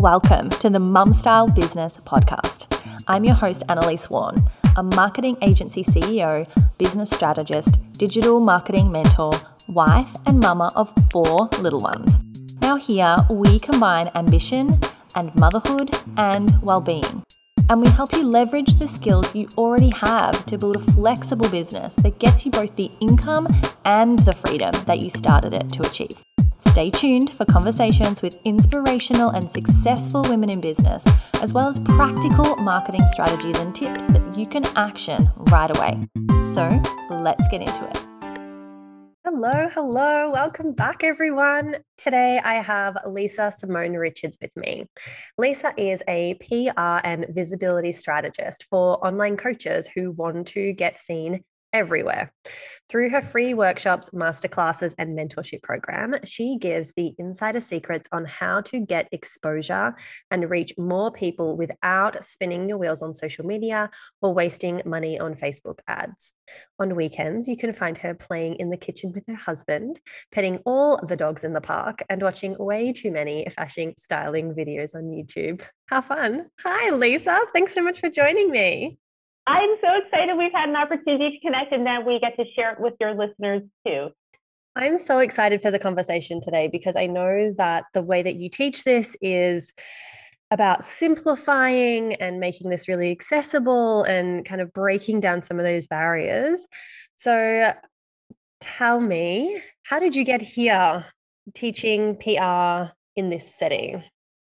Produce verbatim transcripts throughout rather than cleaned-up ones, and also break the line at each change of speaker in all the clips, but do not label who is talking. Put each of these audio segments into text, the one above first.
welcome to the Mum Style Business Podcast. I'm your host, Annalise Warren, a marketing agency C E O, business strategist, digital marketing mentor, wife and mama of four little ones. Now here, we combine ambition and motherhood and well-being. And we help you leverage the skills you already have to build a flexible business that gets you both the income and the freedom that you started it to achieve. Stay tuned for conversations with inspirational and successful women in business, as well as practical marketing strategies and tips that you can action right away. So let's get into it. Hello, hello. Welcome back, everyone. Today I have Lisa Simone Richards with me. Lisa is a P R and visibility strategist for online coaches who want to get seen everywhere. Through her free workshops, masterclasses, and mentorship program, she gives the insider secrets on how to get exposure and reach more people without spinning your wheels on social media or wasting money on Facebook ads. On weekends, you can find her playing in the kitchen with her husband, petting all the dogs in the park, and watching way too many fashion styling videos on YouTube. How fun. Hi, Lisa. Thanks so much for joining me.
I'm so excited we've had an opportunity to connect and that we get to share it with your listeners too.
I'm so excited for the conversation today because I know that the way that you teach this is about simplifying and making this really accessible and kind of breaking down some of those barriers. So tell me, how did you get here teaching P R in this setting?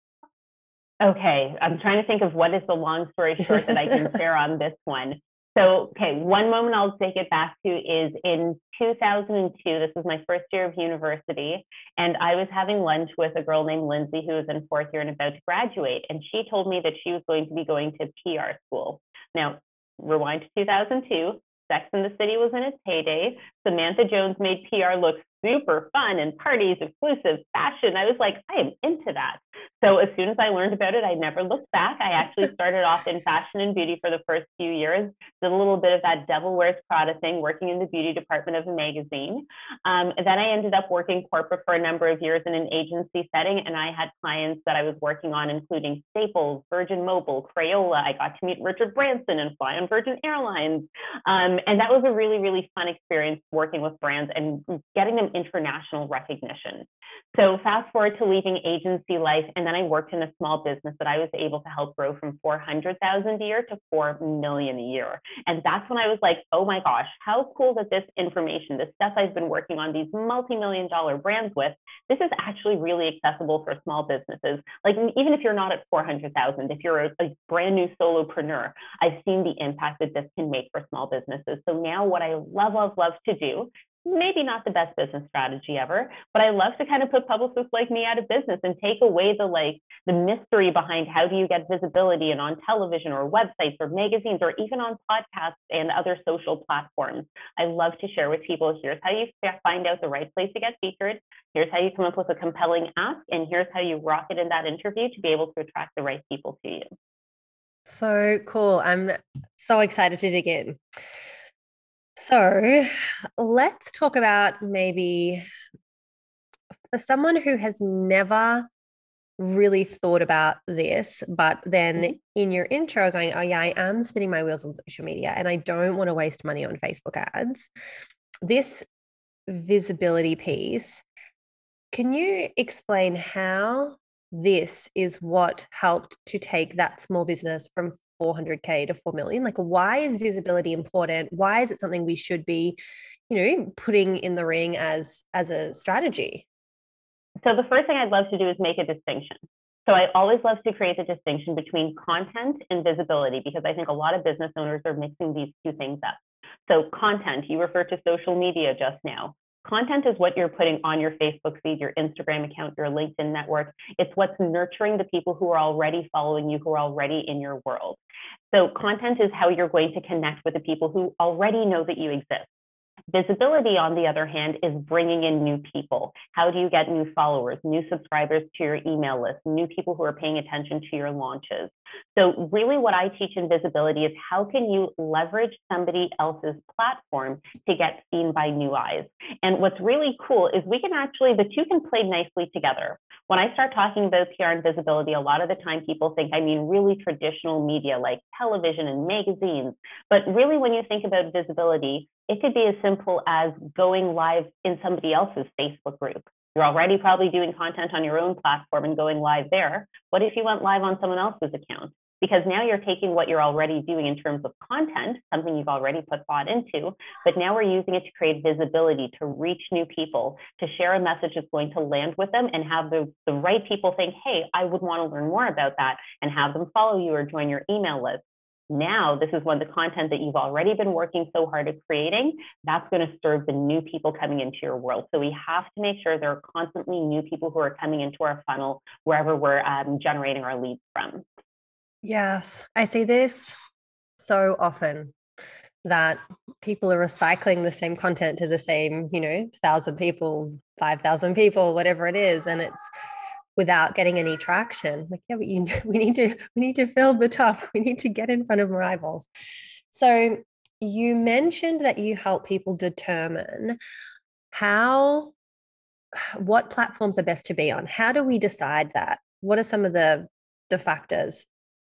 Okay, I'm trying to think of what is the long story short that I can share on this one. So, okay, one moment I'll take it back to is in two thousand two, this was my first year of university, and I was having lunch with a girl named Lindsay who was in fourth year and about to graduate, and she told me that she was going to be going to P R school. Now, rewind to two thousand two, Sex and the City was in its heyday. Samantha Jones made P R look super fun and parties, exclusive fashion. I was like, I am into that. So as soon as I learned about it, I never looked back. I actually started off in fashion and beauty for the first few years, did a little bit of that Devil Wears Prada thing, working in the beauty department of a magazine. Um, and then I ended up working corporate for a number of years in an agency setting. And I had clients that I was working on, including Staples, Virgin Mobile, Crayola. I got to meet Richard Branson and fly on Virgin Airlines. Um, and that was a really, really fun experience working with brands and getting them international recognition. So fast forward to leaving agency life, and then I worked in a small business that I was able to help grow from four hundred thousand a year to four million a year. And that's when I was like, oh my gosh, how cool that this information, this stuff I've been working on these multi-million dollar brands with, this is actually really accessible for small businesses. Like even if you're not at four hundred thousand, if you're a, a brand new solopreneur, I've seen the impact that this can make for small businesses. So now what I love, love, love to do, maybe not the best business strategy ever, but I love to kind of put publicists like me out of business and take away the like the mystery behind how do you get visibility and on television or websites or magazines or even on podcasts and other social platforms. I love to share with people, here's how you find out the right place to get featured, here's how you come up with a compelling ask, and here's how you rock it in that interview to be able to attract the right people to you.
So cool. I'm so excited to dig in. So let's talk about maybe for someone who has never really thought about this, but then in your intro going, oh yeah, I am spinning my wheels on social media and I don't want to waste money on Facebook ads. This visibility piece, can you explain how this is what helped to take that small business from four hundred K to four million? Like, why is visibility important? Why is it something we should be, you know, putting in the ring as, as a strategy?
So the first thing I'd love to do is make a distinction. So I always love to create the distinction between content and visibility, because I think a lot of business owners are mixing these two things up. So content, you refer to social media just now. Content is what you're putting on your Facebook feed, your Instagram account, your LinkedIn network. It's what's nurturing the people who are already following you, who are already in your world. So content is how you're going to connect with the people who already know that you exist. Visibility, on the other hand, is bringing in new people. How do you get new followers, new subscribers to your email list, new people who are paying attention to your launches? So really what I teach in visibility is how can you leverage somebody else's platform to get seen by new eyes? And what's really cool is we can actually, the two can play nicely together. When I start talking about P R and visibility, a lot of the time people think I mean really traditional media like television and magazines. But really, when you think about visibility, it could be as simple as going live in somebody else's Facebook group. You're already probably doing content on your own platform and going live there. What if you went live on someone else's account? Because now you're taking what you're already doing in terms of content, something you've already put thought into, but now we're using it to create visibility, to reach new people, to share a message that's going to land with them and have the, the right people think, hey, I would want to learn more about that, and have them follow you or join your email list. Now, this is when the content that you've already been working so hard at creating, that's going to serve the new people coming into your world. So we have to make sure there are constantly new people who are coming into our funnel wherever we're um, generating our leads from.
Yes, I see this so often, that people are recycling the same content to the same, you know, thousand people, five thousand people, whatever it is, and it's without getting any traction. Like, yeah, but you, we need to we need to fill the top. We need to get in front of our eyeballs. So you mentioned that you help people determine how, what platforms are best to be on. How do we decide that? What are some of the the factors?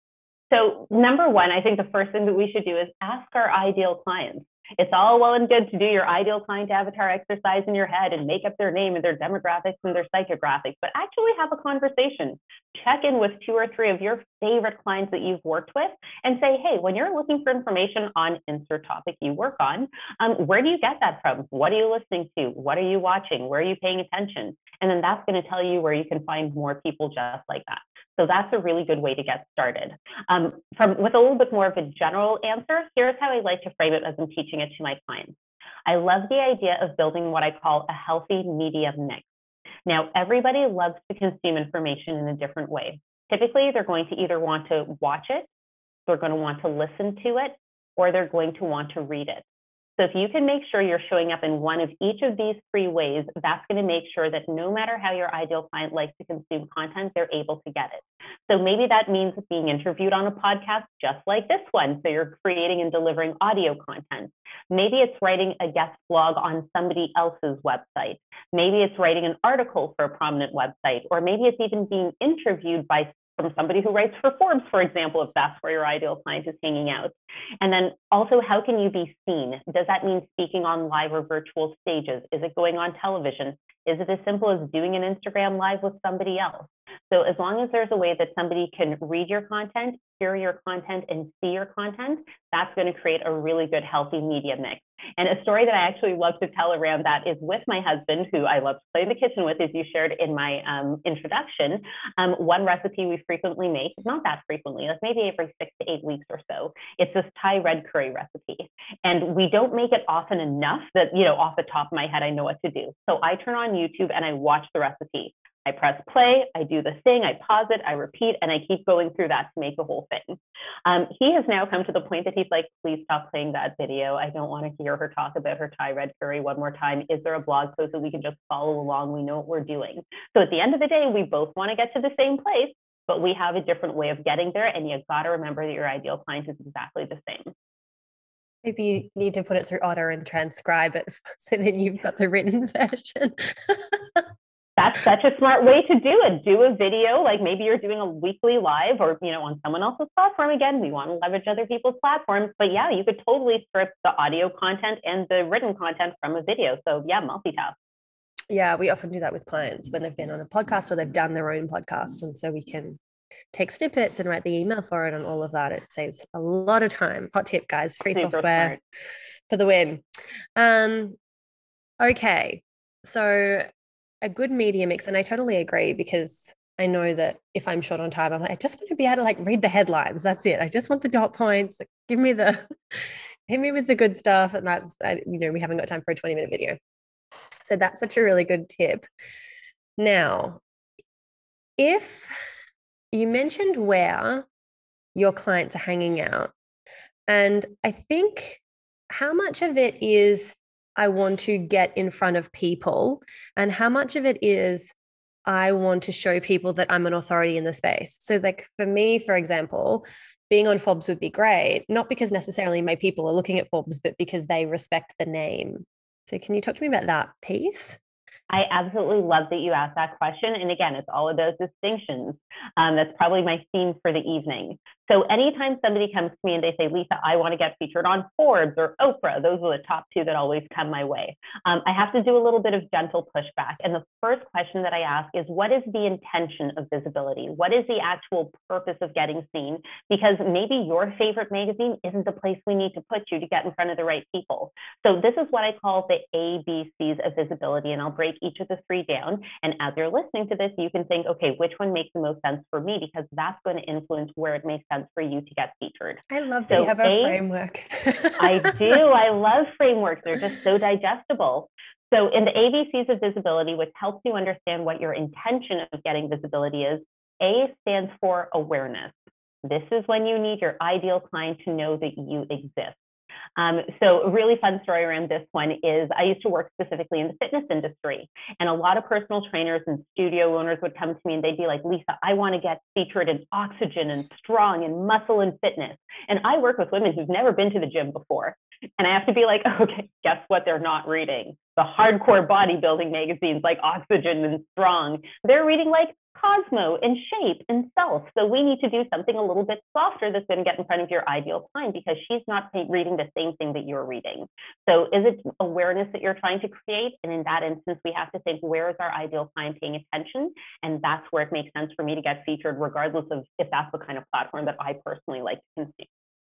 So number one, I think the first thing that we should do is ask our ideal clients. It's all well and good to do your ideal client avatar exercise in your head and make up their name and their demographics and their psychographics, but actually have a conversation. Check in with two or three of your favorite clients that you've worked with and say, hey, when you're looking for information on insert topic you work on, um, where do you get that from? What are you listening to? What are you watching? Where are you paying attention? And then that's going to tell you where you can find more people just like that. So that's a really good way to get started. Um, from, with a little bit more of a general answer, here's how I like to frame it as I'm teaching it to my clients. I love the idea of building what I call a healthy media mix. Now, everybody loves to consume information in a different way. Typically, they're going to either want to watch it, they're going to want to listen to it, or they're going to want to read it. So if you can make sure you're showing up in one of each of these three ways, that's going to make sure that no matter how your ideal client likes to consume content, they're able to get it. So maybe that means being interviewed on a podcast just like this one. So you're creating and delivering audio content. Maybe it's writing a guest blog on somebody else's website. Maybe it's writing an article for a prominent website, or maybe it's even being interviewed by from somebody who writes for Forbes, for example, if that's where your ideal client is hanging out. And then also, how can you be seen? Does that mean speaking on live or virtual stages? Is it going on television? Is it as simple as doing an Instagram live with somebody else? So as long as there's a way that somebody can read your content, hear your content, and see your content, that's going to create a really good, healthy media mix. And a story that I actually love to tell around that is with my husband, who I love to play in the kitchen with, as you shared in my um, introduction. Um, one recipe we frequently make, not that frequently, like maybe every six to eight weeks or so, it's this Thai red curry recipe. And we don't make it often enough that, you know, off the top of my head, I know what to do. So I turn on YouTube and I watch the recipe. I press play, I do the thing, I pause it, I repeat, and I keep going through that to make the whole thing. Um, he has now come to the point that he's like, please stop playing that video. I don't want to hear her talk about her Thai red curry one more time. Is there a blog post that we can just follow along? We know what we're doing. So at the end of the day, we both want to get to the same place, but we have a different way of getting there. And you've got to remember that your ideal client is exactly the same.
Maybe you need to put it through Otter and transcribe it so then you've got the written version.
That's such a smart way to do it. Do a video, like maybe you're doing a weekly live or, you know, on someone else's platform. Again, we want to leverage other people's platforms, but yeah, you could totally strip the audio content and the written content from a video. So yeah, multitask.
Yeah, we often do that with clients when they've been on a podcast or they've done their own podcast. And so we can take snippets and write the email for it and all of that. It saves a lot of time. Hot tip, guys, free Super software smart. For the win. Um, okay, so a good media mix, and I totally agree, because I know that if I'm short on time, I'm like, I just want to be able to like read the headlines. That's it. I just want the dot points. Like, give me the, hit me with the good stuff. And that's, I, you know, we haven't got time for a twenty minute video. So that's such a really good tip. Now, if you mentioned where your clients are hanging out, and I think how much of it is I want to get in front of people, and how much of it is I want to show people that I'm an authority in the space. So like for me, for example, being on Forbes would be great, not because necessarily my people are looking at Forbes, but because they respect the name. So can you talk to me about that piece?
I absolutely love that you asked that question. And again, it's all of those distinctions. Um, that's probably my theme for the evening. So anytime somebody comes to me and they say, Lisa, I want to get featured on Forbes or Oprah, those are the top two that always come my way. Um, I have to do a little bit of gentle pushback. And the first question that I ask is, what is the intention of visibility? What is the actual purpose of getting seen? Because maybe your favorite magazine isn't the place we need to put you to get in front of the right people. So this is what I call the A B Cs of visibility. And I'll break each of the three down. And as you're listening to this, you can think, okay, which one makes the most sense for me? Because that's going to influence where it makes sense for you to get featured.
I love that so you have a, a framework.
I do. I love frameworks. They're just so digestible. So in the A B Cs of visibility, which helps you understand what your intention of getting visibility is, A stands for awareness. This is when you need your ideal client to know that you exist. Um, so a really fun story around this one is I used to work specifically in the fitness industry, and a lot of personal trainers and studio owners would come to me and they'd be like, Lisa, I want to get featured in Oxygen and Strong and Muscle and Fitness. And I work with women who've never been to the gym before. And I have to be like, okay, guess what they're not reading? The hardcore bodybuilding magazines like Oxygen and Strong. They're reading like Cosmo and Shape and Self. So we need to do something a little bit softer that's going to get in front of your ideal client, because she's not reading the same thing that you're reading. So is it awareness that you're trying to create? And in that instance, we have to think, where is our ideal client paying attention? And that's where it makes sense for me to get featured, regardless of if that's the kind of platform that I personally like to consume.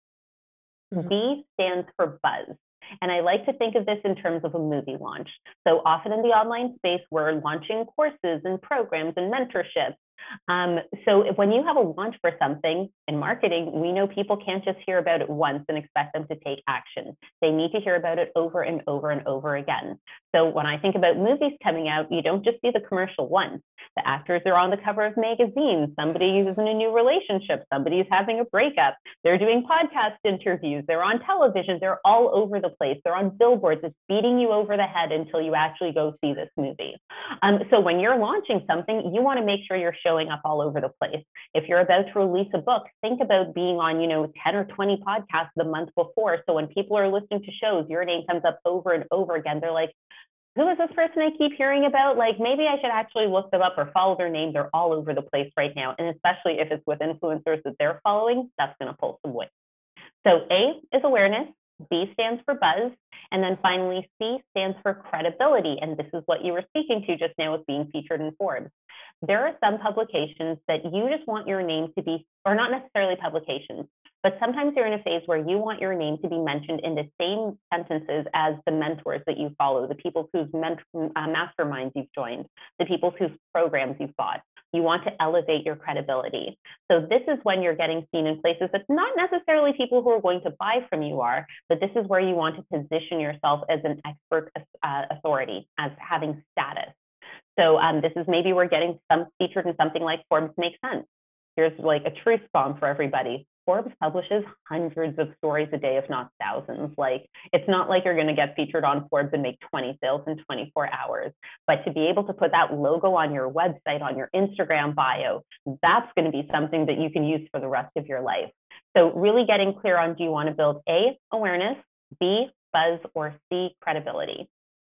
Mm-hmm. B stands for buzz. And I like to think of this in terms of a movie launch. So often in the online space, we're launching courses and programs and mentorships. Um, so when you have a launch for something in marketing, we know people can't just hear about it once and expect them to take action. They need to hear about it over and over and over again. So when I think about movies coming out, you don't just see the commercial once. The actors are on the cover of magazines. Somebody is in a new relationship. Somebody is having a breakup. They're doing podcast interviews. They're on television. They're all over the place. They're on billboards. It's beating you over the head until you actually go see this movie. Um, so when you're launching something, you want to make sure you're showing up all over the place. If you're about to release a book, think about being on, you know, ten or twenty podcasts the month before. So when people are listening to shows, your name comes up over and over again. They're like, who is this person I keep hearing about? Like, maybe I should actually look them up or follow their name. They're all over the place right now. And especially if it's with influencers that they're following, that's going to pull some weight. So A is awareness, B stands for buzz, and then finally C stands for credibility. And this is what you were speaking to just now with being featured in Forbes. There are some publications that you just want your name to be, or not necessarily publications, but sometimes you're in a phase where you want your name to be mentioned in the same sentences as the mentors that you follow, the people whose ment- uh, masterminds you've joined, the people whose programs you've bought. You want to elevate your credibility. So this is when you're getting seen in places that not necessarily people who are going to buy from you are, but this is where you want to position yourself as an expert uh, authority, as having status. So um, this is maybe we're getting some featured in something like Forbes Makes Sense. Here's like a truth bomb for everybody. Forbes publishes hundreds of stories a day, if not thousands. Like, it's not like you're going to get featured on Forbes and make twenty sales in twenty-four hours. But to be able to put that logo on your website, on your Instagram bio, that's going to be something that you can use for the rest of your life. So really getting clear on, do you want to build A, awareness, B, buzz, or C, credibility?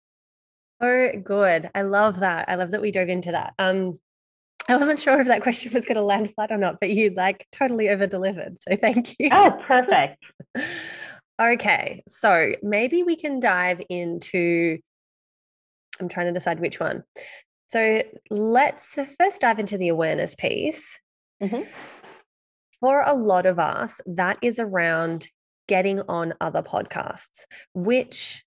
Oh, good. I love that. I love that we dove into that. Um, I wasn't sure if that question was going to land flat or not, but you like totally over delivered. So thank you.
Oh, perfect.
Okay. So maybe we can dive into, I'm trying to decide which one. So let's first dive into the awareness piece. Mm-hmm. For a lot of us, that is around getting on other podcasts, which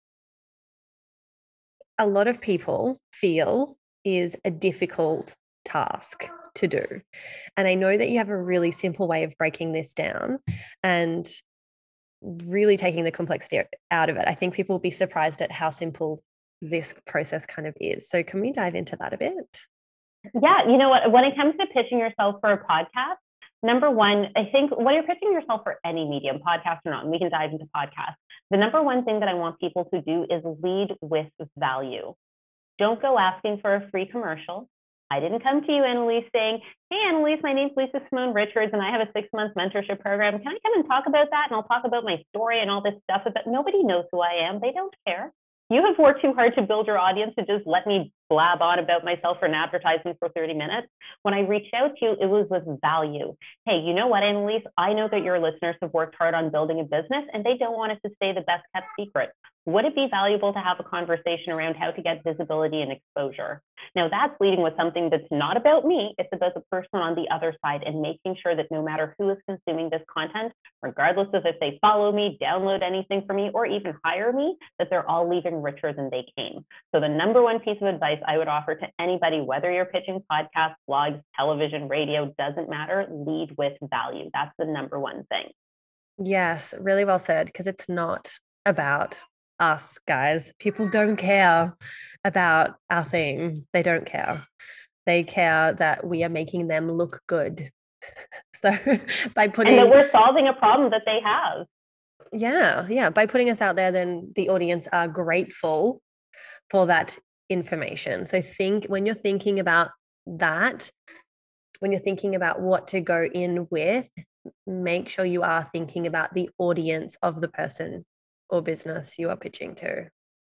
a lot of people feel is a difficult task to do. And I know that you have a really simple way of breaking this down and really taking the complexity out of it. I think people will be surprised at how simple this process kind of is. So can we dive into that a bit?
Yeah, you know what, when it comes to pitching yourself for a podcast, Number one, I think when you're pitching yourself for any medium, podcast or not, and we can dive into podcasts, the number one thing that I want people to do is lead with value. Don't go asking for a free commercial. I didn't come to you, Annalise, saying, hey, Annalise, my name's Lisa Simone Richards, and I have a six-month mentorship program. Can I come and talk about that? And I'll talk about my story and all this stuff. But nobody knows who I am. They don't care. You have worked too hard to build your audience to just let me blab on about myself for an advertisement for thirty minutes. When I reached out to you, it was with value. Hey, you know what, Annalise? I know that your listeners have worked hard on building a business and they don't want it to stay the best kept secret. Would it be valuable to have a conversation around how to get visibility and exposure? Now, that's leading with something that's not about me. It's about the person on the other side and making sure that no matter who is consuming this content, regardless of if they follow me, download anything from me, or even hire me, that they're all leaving richer than they came. So the number one piece of advice I would offer to anybody, whether you're pitching podcasts, blogs, television, radio, doesn't matter, lead with value. That's the number one thing.
Yes, really well said, because it's not about us, guys. People don't care about our thing. They don't care. They care that we are making them look good. So by putting...
And that we're solving a problem that they have.
Yeah, yeah. By putting us out there, then the audience are grateful for that information. So think, when you're thinking about that, when you're thinking about what to go in with, make sure you are thinking about the audience of the person or business you are pitching to.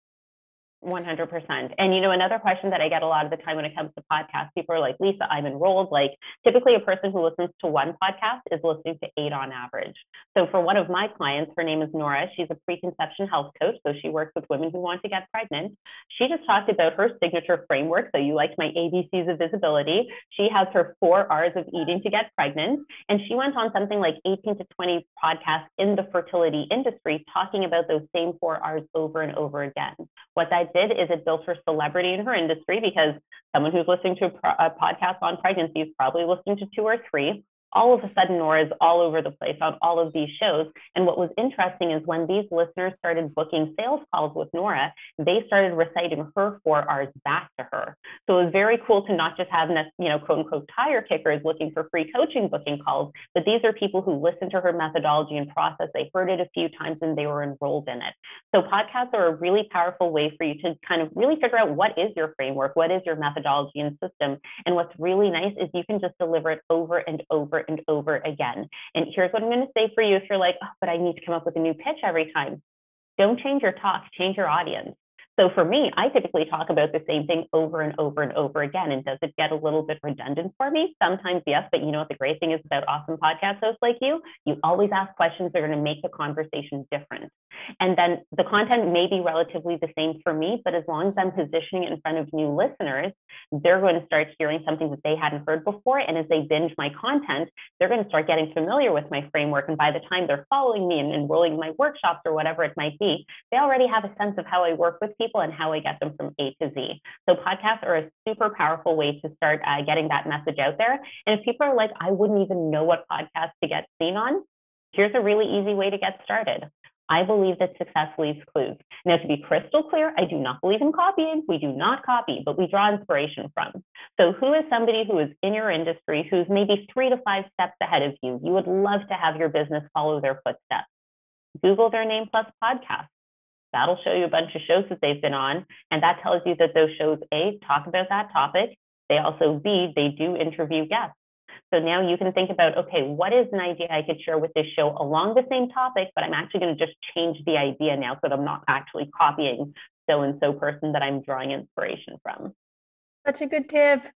one hundred percent. And, you know, another question that I get a lot of the time when it comes to podcasts, people are like, Lisa, I'm enrolled. Like, typically a person who listens to one podcast is listening to eight on average. So for one of my clients, her name is Nora. She's a preconception health coach. So she works with women who want to get pregnant. She just talked about her signature framework. So you liked my A B Cs of visibility. She has her four R's of eating to get pregnant. And she went on something like eighteen to twenty podcasts in the fertility industry talking about those same four R's over and over again. What that did is it built her celebrity in her industry, because someone who's listening to a, pro- a podcast on pregnancy is probably listening to two or three. All of a sudden, Nora is all over the place on all of these shows. And what was interesting is when these listeners started booking sales calls with Nora, they started reciting her four R's back to her. So it was very cool to not just have, you know, quote unquote, tire kickers looking for free coaching booking calls, but these are people who listened to her methodology and process. They heard it a few times and they were enrolled in it. So podcasts are a really powerful way for you to kind of really figure out what is your framework, what is your methodology and system. And what's really nice is you can just deliver it over and over and over again. And here's what I'm going to say for you if you're like, oh, but I need to come up with a new pitch every time. Don't change your talk, change your audience. So for me, I typically talk about the same thing over and over and over again. And does it get a little bit redundant for me? Sometimes, yes. But you know what the great thing is about awesome podcast hosts like you? You always ask questions that are going to make the conversation different. And then the content may be relatively the same for me, but as long as I'm positioning it in front of new listeners, they're going to start hearing something that they hadn't heard before. And as they binge my content, they're going to start getting familiar with my framework. And by the time they're following me and enrolling in my workshops or whatever it might be, they already have a sense of how I work with people and how I get them from A to Z. So podcasts are a super powerful way to start uh, getting that message out there. And if people are like, I wouldn't even know what podcast to get seen on, here's a really easy way to get started. I believe that success leaves clues. Now, to be crystal clear, I do not believe in copying. We do not copy, but we draw inspiration from. So who is somebody who is in your industry who's maybe three to five steps ahead of you? You would love to have your business follow their footsteps. Google their name plus podcast. That'll show you a bunch of shows that they've been on. And that tells you that those shows, A, talk about that topic. They also, B, they do interview guests. So now you can think about, okay, what is an idea I could share with this show along the same topic, but I'm actually going to just change the idea now so that I'm not actually copying so-and-so person that I'm drawing inspiration from.
Such a good tip.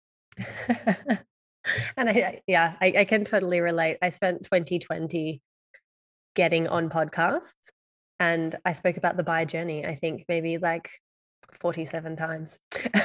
And I, yeah, I, I can totally relate. I spent twenty twenty getting on podcasts, and I spoke about the buyer journey, I think maybe like forty-seven times.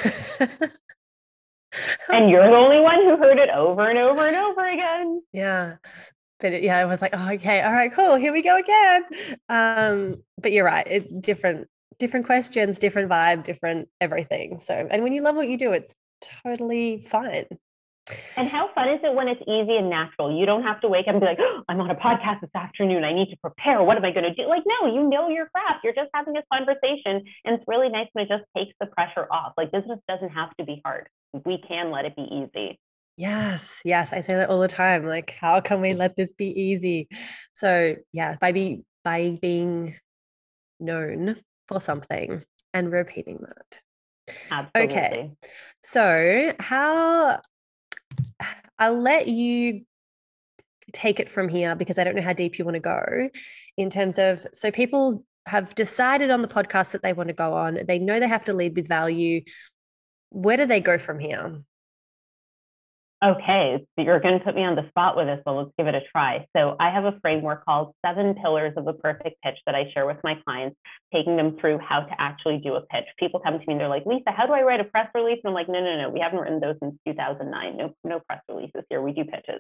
And you're the only one who heard it over and over and over again.
Yeah. But it, yeah, I was like, oh, okay, all right, cool. Here we go again. Um, but you're right. It's different, different questions, different vibe, different everything. So, and when you love what you do, it's totally fine.
And how fun is it when it's easy and natural? You don't have to wake up and be like, oh, I'm on a podcast this afternoon. I need to prepare. What am I going to do? Like, no, you know your craft. You're just having a conversation. And it's really nice when it just takes the pressure off. Like, business doesn't have to be hard. We can let it be easy.
Yes, yes, I say that all the time. Like, how can we let this be easy? So yeah, by be by being known for something and repeating that. Okay.
Absolutely.
So how I'll let you take it from here because I don't know how deep you want to go in terms of so people have decided on the podcast that they want to go on. They know they have to lead with value. Where do they go from here?
Okay, so you're going to put me on the spot with this, but let's give it a try. So I have a framework called Seven Pillars of the Perfect Pitch that I share with my clients, taking them through how to actually do a pitch. People come to me and they're like, Lisa, how do I write a press release? And I'm like, no, no, no, we haven't written those since two thousand nine. No, no press releases here. We do pitches.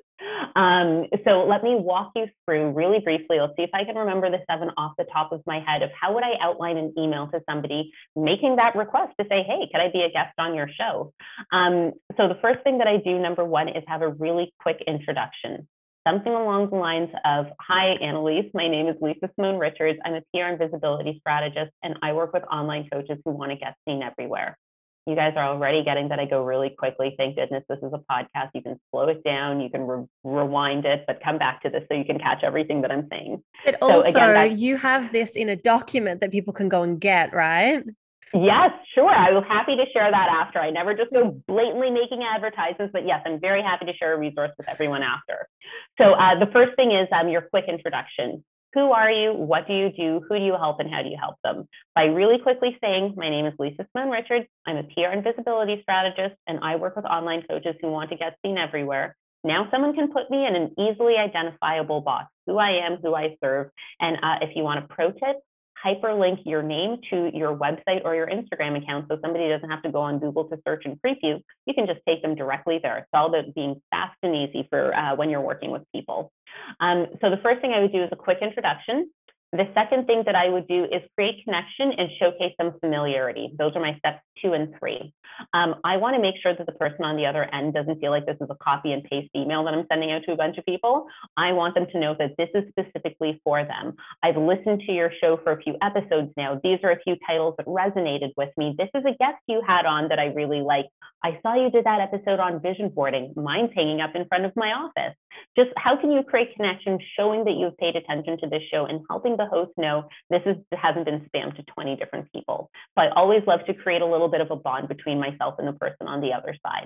Um, so let me walk you through really briefly. Let's see if I can remember the seven off the top of my head of how would I outline an email to somebody making that request to say, hey, could I be a guest on your show? Um, so the first thing that I do, number one, is have a really quick introduction. Something along the lines of, hi, Annalise, my name is Lisa Simone Richards. I'm a P R and visibility strategist, and I work with online coaches who want to get seen everywhere. You guys are already getting that I go really quickly. Thank goodness this is a podcast. You can slow it down, you can re rewind it, but come back to this so you can catch everything that I'm saying.
But also, so again, you have this in a document that people can go and get, right?
Yes, sure. I will happy to share that after. I never just go blatantly making advertisements, but yes, I'm very happy to share a resource with everyone after. So uh, the first thing is um, your quick introduction. Who are you? What do you do? Who do you help? And how do you help them? By really quickly saying, my name is Lisa Simone Richards. I'm a P R and visibility strategist, and I work with online coaches who want to get seen everywhere. Now someone can put me in an easily identifiable box, who I am, who I serve. And uh, if you want a pro tip, hyperlink your name to your website or your Instagram account so somebody doesn't have to go on Google to search and preview. You can just take them directly there. It's all about being fast and easy for uh, when you're working with people. Um, so the first thing I would do is a quick introduction. The second thing that I would do is create connection and showcase some familiarity. Those are my steps two and three. Um, I want to make sure that the person on the other end doesn't feel like this is a copy and paste email that I'm sending out to a bunch of people. I want them to know that this is specifically for them. I've listened to your show for a few episodes now. These are a few titles that resonated with me. This is a guest you had on that I really like. I saw you did that episode on vision boarding. Mine's hanging up in front of my office. Just how can you create connection, showing that you've paid attention to this show and helping the host know this is, hasn't been spammed to twenty different people. So I always love to create a little bit of a bond between myself and the person on the other side.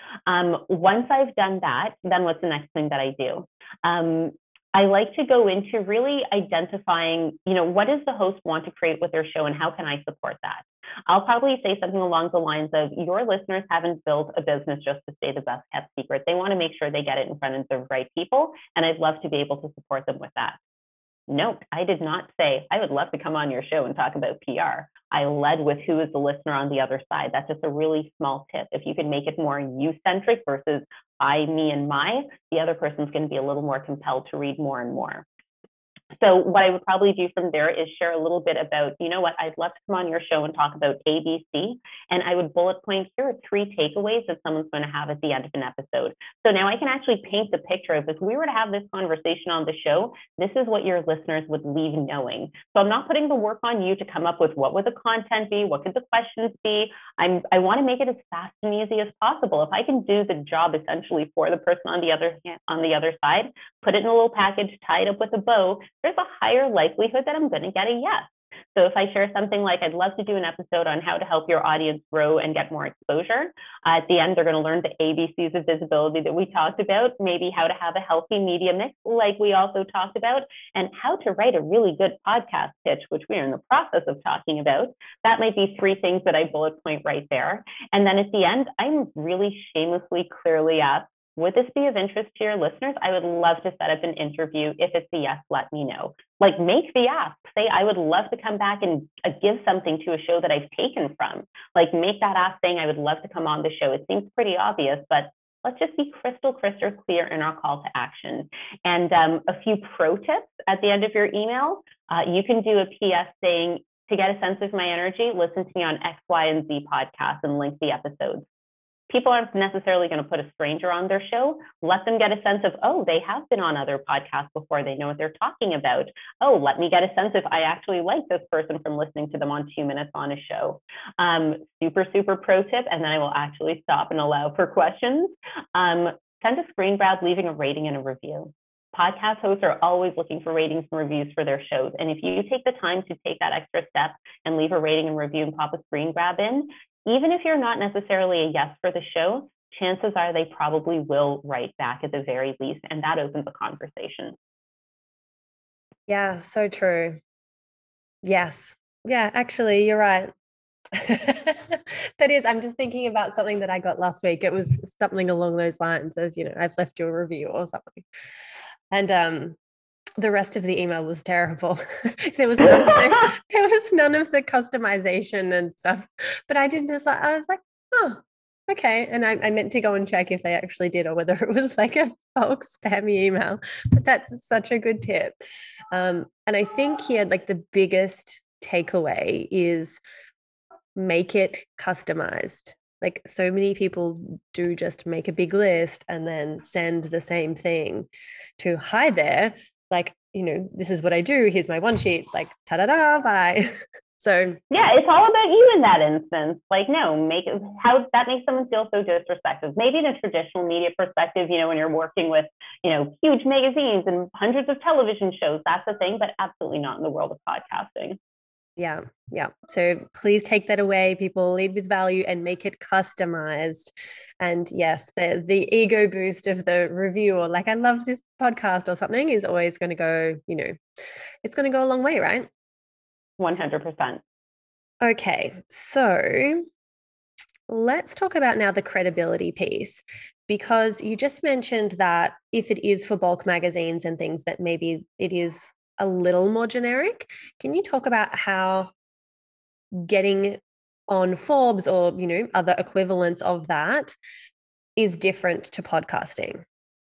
Um, once I've done that, then what's the next thing that I do? Um, I like to go into really identifying, you know, what does the host want to create with their show and how can I support that? I'll probably say something along the lines of, your listeners haven't built a business just to stay the best kept secret. They want to make sure they get it in front of the right people, and I'd love to be able to support them with that. Note, I did not say, I would love to come on your show and talk about P R. I led with who is the listener on the other side. That's just a really small tip. If you can make it more you-centric versus I, me, and my, the other person's going to be a little more compelled to read more and more. So what I would probably do from there is share a little bit about, you know what, I'd love to come on your show and talk about A B C. And I would bullet point, here are three takeaways that someone's going to have at the end of an episode. So now I can actually paint the picture of, if we were to have this conversation on the show, this is what your listeners would leave knowing. So I'm not putting the work on you to come up with what would the content be, what could the questions be. I'm, I want to make it as fast and easy as possible. If I can do the job essentially for the person on the other on the other side, put it in a little package, tie it up with a bow, there's a higher likelihood that I'm going to get a yes. So if I share something like, I'd love to do an episode on how to help your audience grow and get more exposure, uh, at the end, they're going to learn the A B Cs of visibility that we talked about, maybe how to have a healthy media mix, like we also talked about, and how to write a really good podcast pitch, which we are in the process of talking about. That might be three things that I bullet point right there. And then at the end, I'm really shamelessly clearly asked, would this be of interest to your listeners? I would love to set up an interview. If it's a yes, let me know. Like, make the ask. Say, I would love to come back and uh, give something to a show that I've taken from. Like, make that ask saying, I would love to come on the show. It seems pretty obvious, but let's just be crystal, crystal clear in our call to action. And um, a few pro tips at the end of your email. Uh, you can do a P S saying, to get a sense of my energy, listen to me on X, Y, and Z podcast and link the episodes. people aren't necessarily going to put a stranger on their show. Let them get a sense of, oh, they have been on other podcasts before. They know what they're talking about. Oh, let me get a sense if I actually like this person from listening to them on two minutes on a show. Um, super, super pro tip. And then I will actually stop and allow for questions. Um, send a screen grab, leaving a rating and a review. Podcast hosts are always looking for ratings and reviews for their shows. And if you take the time to take that extra step and leave a rating and review and pop a screen grab in, even if you're not necessarily a yes for the show, chances are they probably will write back at the very least. And that opens a conversation.
Yeah, so true. Yes. Yeah, actually, you're right. That is, I'm just thinking about something that I got last week. It was something along those lines of, you know, I've left you a review or something. And um, the rest of the email was terrible. there was none of the, there was none of the customization and stuff. But I did just, I was like, oh, okay. And I, I meant to go and check if they actually did or whether it was like a bulk spammy email. But that's such a good tip. Um, and I think here, like the biggest takeaway is make it customized. Like so many people do just make a big list and then send the same thing to hi there. Like, you know, this is what I do. Here's my one sheet, like, ta-da-da, bye. So
yeah, it's all about you in that instance. Like, no, make it, how that makes someone feel so disrespectful. Maybe in a traditional media perspective, you know, when you're working with, you know, huge magazines and hundreds of television shows, that's the thing, but absolutely not in the world of podcasting.
Yeah. Yeah. So please take that away. People, lead with value and make it customized. And yes, the, the ego boost of the review or like, I love this podcast or something is always going to go, you know, it's going to go a long way, right?
one hundred percent.
Okay. So let's talk about now the credibility piece, because you just mentioned that if it is for bulk magazines and things that maybe it is a little more generic. Can you talk about how getting on Forbes or, you know, other equivalents of that is different to podcasting?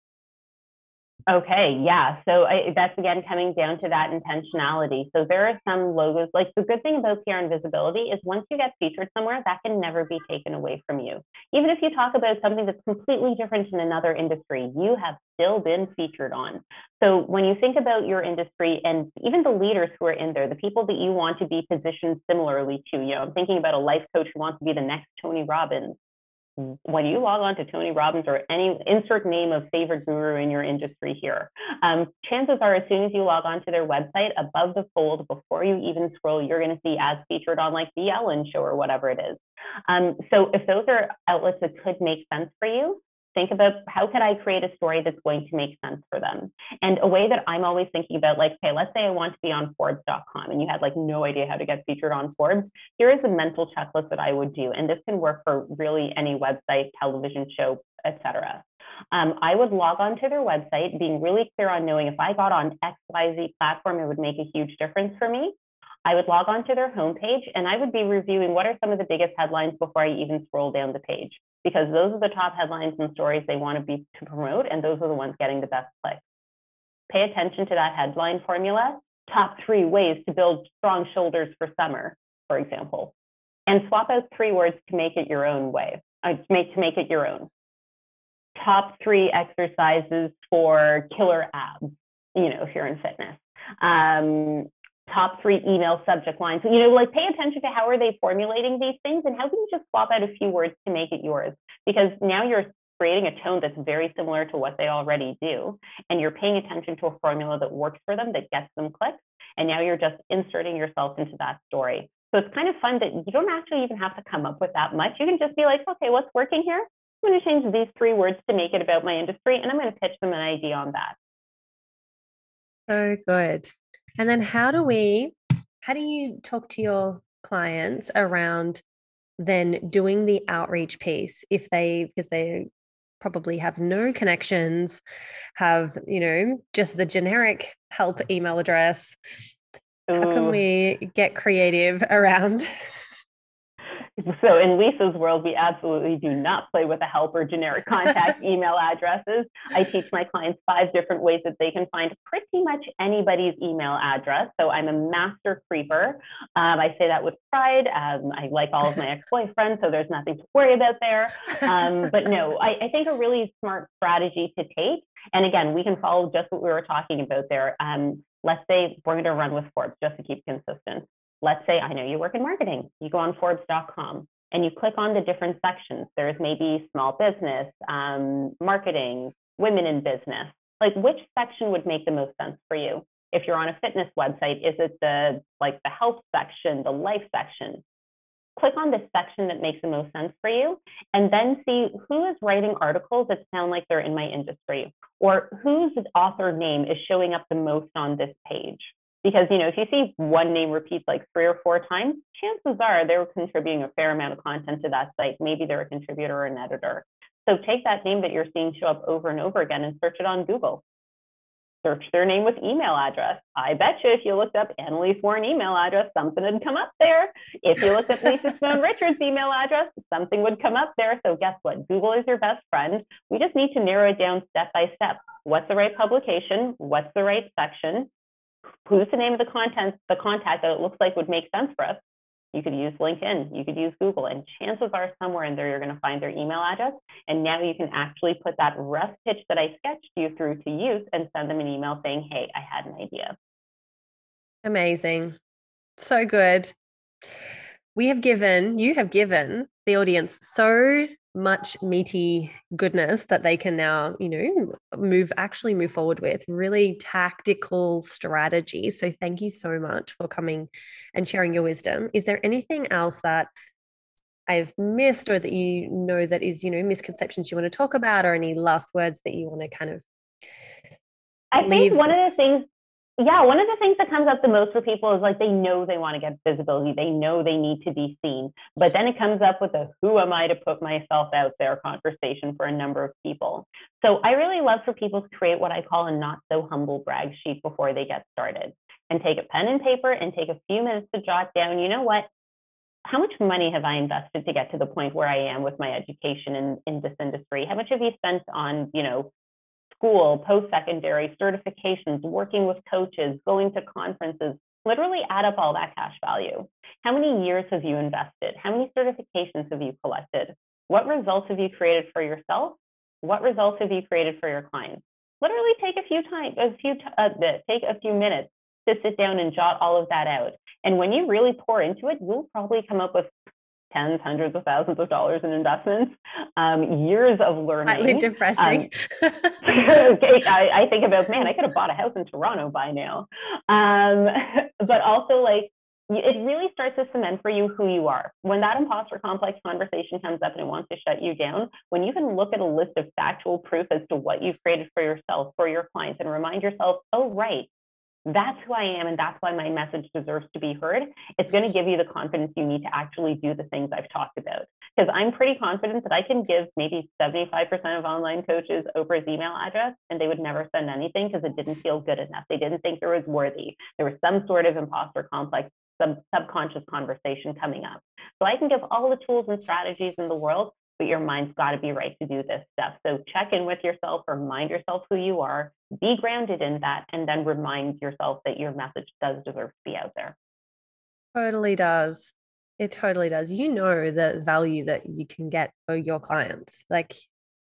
Okay, yeah. So I, that's again coming down to that intentionality. So there are some logos, like the good thing about P R and visibility is once you get featured somewhere, that can never be taken away from you. Even if you talk about something that's completely different in another industry, you have still been featured on. So when you think about your industry and even the leaders who are in there, the people that you want to be positioned similarly to, you know, I'm thinking about a life coach who wants to be the next Tony Robbins. When you log on to Tony Robbins or any insert name of favorite guru in your industry here, um, chances are as soon as you log on to their website, above the fold, before you even scroll, you're going to see as featured on like the Ellen Show or whatever it is. Um, so if those are outlets that could make sense for you, think about how could I create a story that's going to make sense for them? And a way that I'm always thinking about, like, okay, let's say I want to be on Forbes dot com and you had like no idea how to get featured on Forbes. Here is a mental checklist that I would do. And this can work for really any website, television show, et cetera. Um, I would log on to their website, being really clear on knowing if I got on X Y Z platform, it would make a huge difference for me. I would log on to their homepage and I would be reviewing what are some of the biggest headlines before I even scroll down the page, because those are the top headlines and stories they want to be to promote, and those are the ones getting the best clicks. Pay attention to that headline formula. Top three ways to build strong shoulders for summer, for example, and swap out three words to make it your own way, uh, to make to make it your own. Top three exercises for killer abs, you know, if you're in fitness. Um, top three email subject lines. You know, like pay attention to how are they formulating these things and how can you just swap out a few words to make it yours? Because now you're creating a tone that's very similar to what they already do. And you're paying attention to a formula that works for them, that gets them clicks. And now you're just inserting yourself into that story. So it's kind of fun that you don't actually even have to come up with that much. You can just be like, okay, what's working here? I'm going to change these three words to make it about my industry. And I'm going to pitch them an idea on that.
So good. And then how do we, how do you talk to your clients around then doing the outreach piece if they, because they probably have no connections, have, you know, just the generic help email address. Ooh. How can we get creative around?
So in Lisa's world, we absolutely do not play with the help or generic contact email addresses. I teach my clients five different ways that they can find pretty much anybody's email address. So I'm a master creeper. Um, I say that with pride. Um, I like all of my ex-boyfriends, so there's nothing to worry about there. Um, but no, I, I think a really smart strategy to take. And again, we can follow just what we were talking about there. Um, let's say we're going to run with Forbes just to keep consistent. Let's say I know you work in marketing. You go on Forbes dot com and you click on the different sections. There's maybe small business, um, marketing, women in business. Like, which section would make the most sense for you? If you're on a fitness website, is it the like the health section, the life section? Click on the section that makes the most sense for you, and then see who is writing articles that sound like they're in my industry, or whose author name is showing up the most on this page. Because, you know, if you see one name repeat like three or four times, chances are they were contributing a fair amount of content to that site. Maybe they're a contributor or an editor. So take that name that you're seeing show up over and over again and search it on Google. Search their name with email address. I bet you if you looked up Annalise Warren email address, something would come up there. If you looked up Lisa Simone Richards email address, something would come up there. So guess what? Google is your best friend. We just need to narrow it down step by step. What's the right publication? What's the right section? Who's the name of the content, the contact that it looks like would make sense for us? You could use LinkedIn, you could use Google, and chances are somewhere in there you're going to find their email address. And now you can actually put that rough pitch that I sketched you through to use and send them an email saying, hey, I had an idea.
Amazing. So good. We have given, you have given the audience so much meaty goodness that they can now, you know, move, actually move forward with really tactical strategies. So thank you so much for coming and sharing your wisdom. Is there anything else that I've missed or that you know that is, you know, misconceptions you want to talk about, or any last words that you want to kind of
I leave think one with? of the things Yeah, one of the things that comes up the most for people is like they know they want to get visibility. They know they need to be seen. But then it comes up with a who am I to put myself out there conversation for a number of people. So I really love for people to create what I call a not so humble brag sheet before they get started, and take a pen and paper and take a few minutes to jot down, you know what? How much money have I invested to get to the point where I am with my education in, in this industry? How much have you spent on, you know, school, post-secondary, certifications, working with coaches, going to conferences? Literally add up all that cash value. How many years have you invested? How many certifications have you collected? What results have you created for yourself? What results have you created for your clients? Literally take a few time, a few uh, take a few minutes to sit down and jot all of that out. And when you really pour into it, you'll probably come up with tens, hundreds of thousands of dollars in investments, um, years of learning.
Slightly depressing.
Um, I, I think about, man, I could have bought a house in Toronto by now. Um, but also, like, it really starts to cement for you who you are. When that imposter complex conversation comes up and it wants to shut you down, when you can look at a list of factual proof as to what you've created for yourself, for your clients, and remind yourself, oh, right, that's who I am, and that's why my message deserves to be heard, it's going to give you the confidence you need to actually do the things I've talked about. Because I'm pretty confident that I can give maybe seventy-five percent of online coaches Oprah's email address, and they would never send anything because it didn't feel good enough. They didn't think it was worthy. There was some sort of imposter complex, some subconscious conversation coming up. So I can give all the tools and strategies in the world, but your mind's got to be right to do this stuff. So check in with yourself, remind yourself who you are, be grounded in that, and then remind yourself that your message does deserve to be out there.
Totally does. It totally does. You know the value that you can get for your clients, like,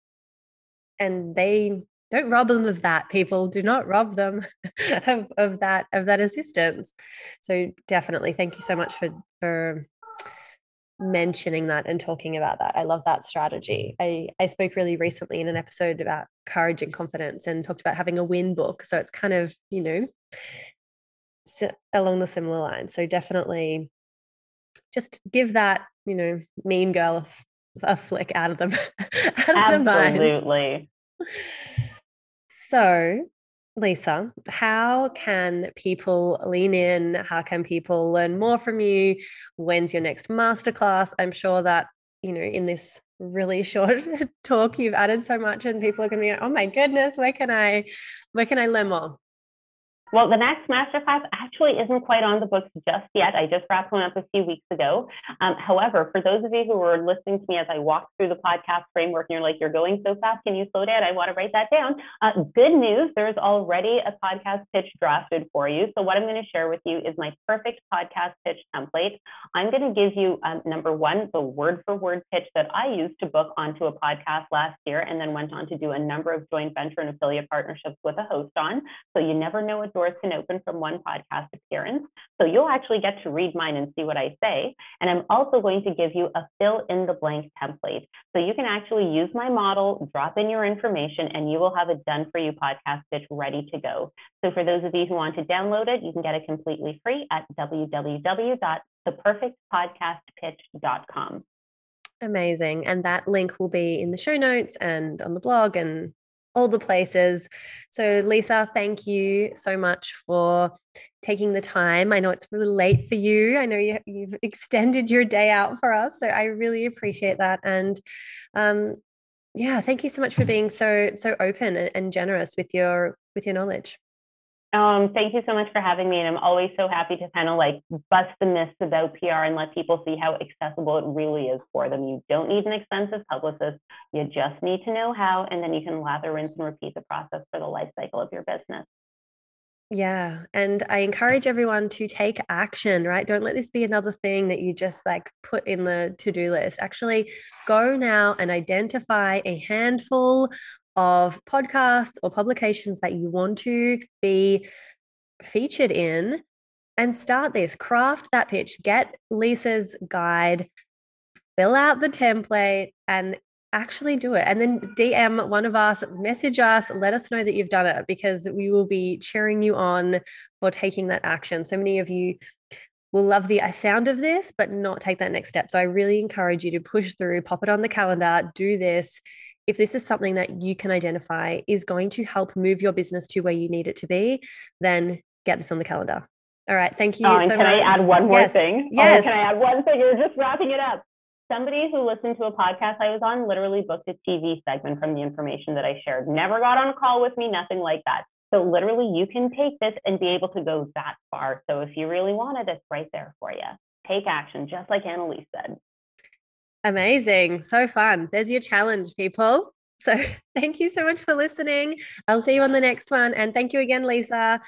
and they don't rob them of that. People do not rob them of, of that of that assistance. So definitely, thank you so much for for mentioning that and talking about that. I love that strategy. I, I spoke really recently in an episode about courage and confidence and talked about having a win book. So it's kind of, you know, along the similar lines. So definitely just give that, you know, mean girl a, a flick out of the, out of the mind.
Absolutely.
So Lisa, how can people lean in? How can people learn more from you? When's your next masterclass? I'm sure that, you know, in this really short talk, you've added so much and people are going to be like, oh my goodness, where can I, where can I learn more?
Well, the next masterclass actually isn't quite on the books just yet. I just wrapped one up a few weeks ago. Um, however, for those of you who were listening to me as I walked through the podcast framework and you're like, you're going so fast, can you slow down? I want to write that down. Uh, good news, there's already a podcast pitch drafted for you. So what I'm going to share with you is my perfect podcast pitch template. I'm going to give you, um, number one, the word for word pitch that I used to book onto a podcast last year and then went on to do a number of joint venture and affiliate partnerships with a host on. So you never know what doors can open from one podcast appearance. So you'll actually get to read mine and see what I say. And I'm also going to give you a fill in the blank template. So you can actually use my model, drop in your information, and you will have a done for you podcast pitch ready to go. So for those of you who want to download it, you can get it completely free at w w w dot the perfect podcast pitch dot com.
Amazing. And that link will be in the show notes and on the blog and all the places. So Lisa, thank you so much for taking the time. I know it's really late for you. I know you, you've extended your day out for us. So I really appreciate that. And um, yeah, thank you so much for being so, so open and, and generous with your, with your knowledge.
Um, thank you so much for having me. And I'm always so happy to kind of like bust the myths about P R and let people see how accessible it really is for them. You don't need an expensive publicist. You just need to know how, and then you can lather, rinse, and repeat the process for the life cycle of your business.
Yeah. And I encourage everyone to take action, right? Don't let this be another thing that you just like put in the to-do list. Actually go now and identify a handful of podcasts or publications that you want to be featured in and start this, craft that pitch, get Lisa's guide, fill out the template and actually do it. And then D M one of us, message us, let us know that you've done it because we will be cheering you on for taking that action. So many of you will love the sound of this, but not take that next step. So I really encourage you to push through, pop it on the calendar, do this. If this is something that you can identify is going to help move your business to where you need it to be, then get this on the calendar. All right. Thank you
oh,
so
can
much.
I add one more
yes.
thing?
Yes.
Oh, can I add one thing? You're just wrapping it up. Somebody who listened to a podcast I was on literally booked a T V segment from the information that I shared. Never got on a call with me, nothing like that. So literally you can take this and be able to go that far. So if you really want it, it's right there for you. Take action, just like Annalise said.
Amazing. So fun. There's your challenge, people. So thank you so much for listening. I'll see you on the next one. And thank you again, Lisa.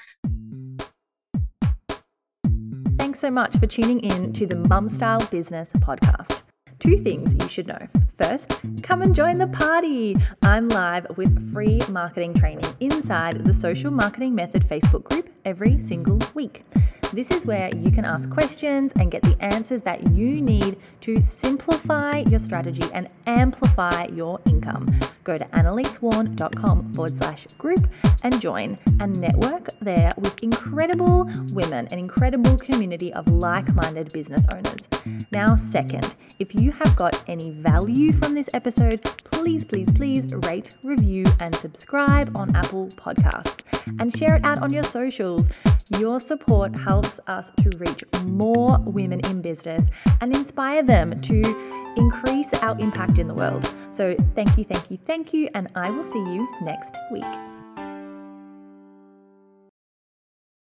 Thanks so much for tuning in to the Mum Style Business Podcast. Two things you should know. First, come and join the party. I'm live with free marketing training inside the Social Marketing Method Facebook group every single week. This is where you can ask questions and get the answers that you need to simplify your strategy and amplify your income. Go to annalisewarn.com forward slash group and join and network there with incredible women, an incredible community of like-minded business owners. Now, second, if you have got any value from this episode, please, please, please rate, review, and subscribe on Apple Podcasts and share it out on your socials. Your support helps us to reach more women in business and inspire them to increase our impact in the world. So thank you, thank you, thank you, and I will see you next week.